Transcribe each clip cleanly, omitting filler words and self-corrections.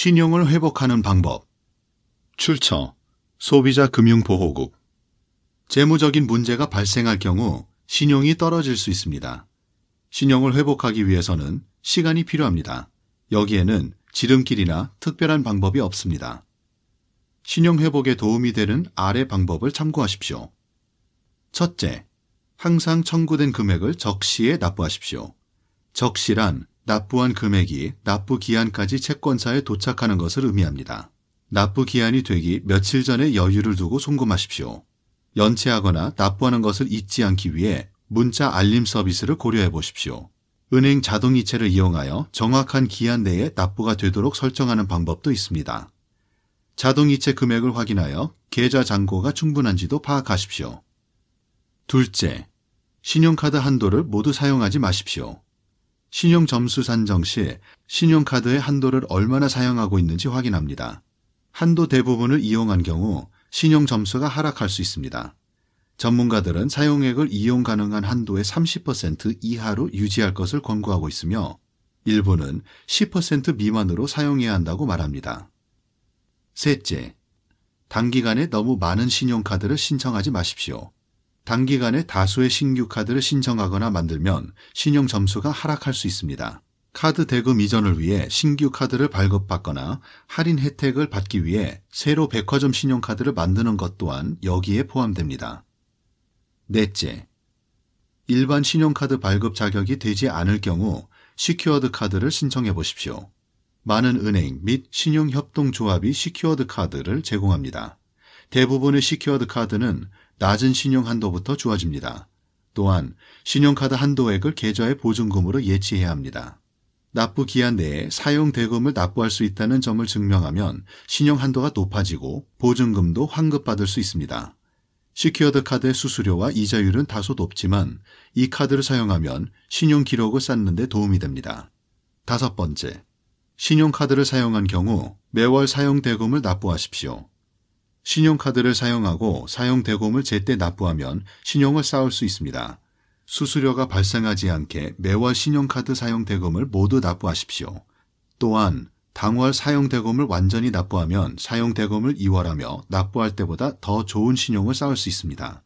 신용을 회복하는 방법. 출처, 소비자금융보호국. 재무적인 문제가 발생할 경우 신용이 떨어질 수 있습니다. 신용을 회복하기 위해서는 시간이 필요합니다. 여기에는 지름길이나 특별한 방법이 없습니다. 신용 회복에 도움이 되는 아래 방법을 참고하십시오. 첫째, 항상 청구된 금액을 적시에 납부하십시오. 적시란 납부한 금액이 납부 기한까지 채권사에 도착하는 것을 의미합니다. 납부 기한이 되기 며칠 전에 여유를 두고 송금하십시오. 연체하거나 납부하는 것을 잊지 않기 위해 문자 알림 서비스를 고려해 보십시오. 은행 자동이체를 이용하여 정확한 기한 내에 납부가 되도록 설정하는 방법도 있습니다. 자동이체 금액을 확인하여 계좌 잔고가 충분한지도 파악하십시오. 둘째, 신용카드 한도를 모두 사용하지 마십시오. 신용점수 산정 시 신용카드의 한도를 얼마나 사용하고 있는지 확인합니다. 한도 대부분을 이용한 경우 신용점수가 하락할 수 있습니다. 전문가들은 사용액을 이용 가능한 한도의 30% 이하로 유지할 것을 권고하고 있으며 일부는 10% 미만으로 사용해야 한다고 말합니다. 셋째, 단기간에 너무 많은 신용카드를 신청하지 마십시오. 단기간에 다수의 신규 카드를 신청하거나 만들면 신용 점수가 하락할 수 있습니다. 카드 대금 이전을 위해 신규 카드를 발급받거나 할인 혜택을 받기 위해 새로 백화점 신용카드를 만드는 것 또한 여기에 포함됩니다. 넷째, 일반 신용카드 발급 자격이 되지 않을 경우 시큐어드 카드를 신청해 보십시오. 많은 은행 및 신용협동조합이 시큐어드 카드를 제공합니다. 대부분의 시큐어드 카드는 낮은 신용 한도부터 주어집니다. 또한 신용카드 한도액을 계좌의 보증금으로 예치해야 합니다. 납부 기한 내에 사용 대금을 납부할 수 있다는 점을 증명하면 신용 한도가 높아지고 보증금도 환급받을 수 있습니다. 시큐어드 카드의 수수료와 이자율은 다소 높지만 이 카드를 사용하면 신용 기록을 쌓는 데 도움이 됩니다. 다섯 번째, 신용카드를 사용한 경우 매월 사용 대금을 납부하십시오. 신용카드를 사용하고 사용 대금을 제때 납부하면 신용을 쌓을 수 있습니다. 수수료가 발생하지 않게 매월 신용카드 사용 대금을 모두 납부하십시오. 또한 당월 사용 대금을 완전히 납부하면 사용 대금을 이월하며 납부할 때보다 더 좋은 신용을 쌓을 수 있습니다.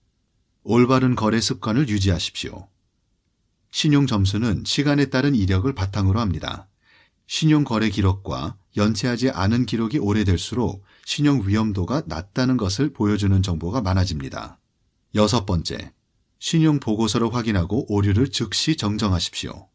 올바른 거래 습관을 유지하십시오. 신용 점수는 시간에 따른 이력을 바탕으로 합니다. 신용 거래 기록과 연체하지 않은 기록이 오래될수록 신용 위험도가 낮다는 것을 보여주는 정보가 많아집니다. 여섯 번째, 신용 보고서를 확인하고 오류를 즉시 정정하십시오.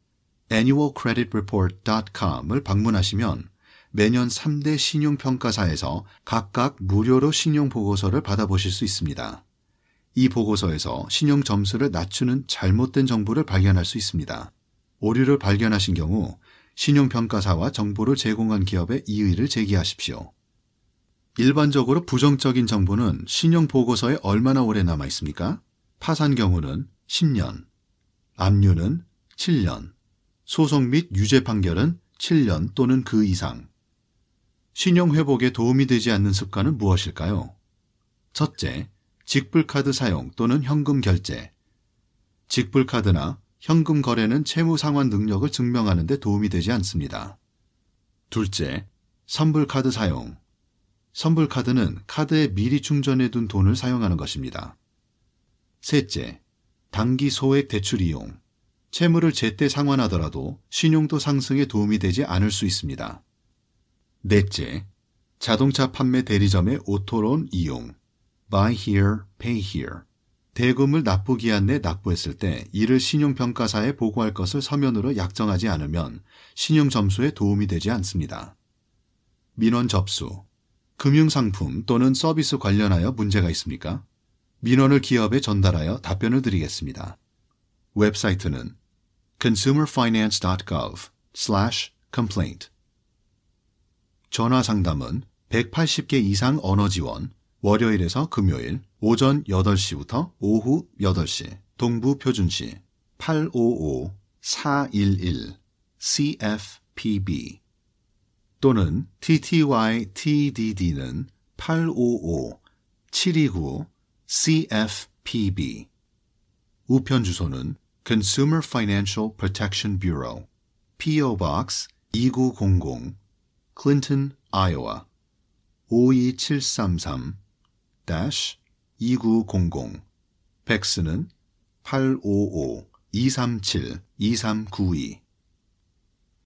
annualcreditreport.com을 방문하시면 매년 3대 신용평가사에서 각각 무료로 신용 보고서를 받아보실 수 있습니다. 이 보고서에서 신용 점수를 낮추는 잘못된 정보를 발견할 수 있습니다. 오류를 발견하신 경우 신용평가사와 정보를 제공한 기업에 이의를 제기하십시오. 일반적으로 부정적인 정보는 신용보고서에 얼마나 오래 남아 있습니까? 파산 경우는 10년, 압류는 7년, 소송 및 유죄 판결은 7년 또는 그 이상. 신용회복에 도움이 되지 않는 습관은 무엇일까요? 첫째, 직불카드 사용 또는 현금 결제. 직불카드나 현금 거래는 채무 상환 능력을 증명하는 데 도움이 되지 않습니다. 둘째, 선불카드 사용. 선불카드는 카드에 미리 충전해둔 돈을 사용하는 것입니다. 셋째, 단기 소액 대출 이용. 채무를 제때 상환하더라도 신용도 상승에 도움이 되지 않을 수 있습니다. 넷째, 자동차 판매 대리점의 오토론 이용. Buy here, pay here. 대금을 납부 기한 내 납부했을 때 이를 신용평가사에 보고할 것을 서면으로 약정하지 않으면 신용점수에 도움이 되지 않습니다. 민원 접수. 금융상품 또는 서비스 관련하여 문제가 있습니까? 민원을 기업에 전달하여 답변을 드리겠습니다. 웹사이트는 consumerfinance.gov/complaint. 전화 상담은 180개 이상 언어 지원, 월요일에서 금요일 오전 8시부터 오후 8시, 동부 표준시 855-411-CFPB 또는 TTYTDD는 855-729-CFPB. 우편 주소는 Consumer Financial Protection Bureau, P.O. Box 2900, Clinton, Iowa 52733-2900 팩스는 855-237-2392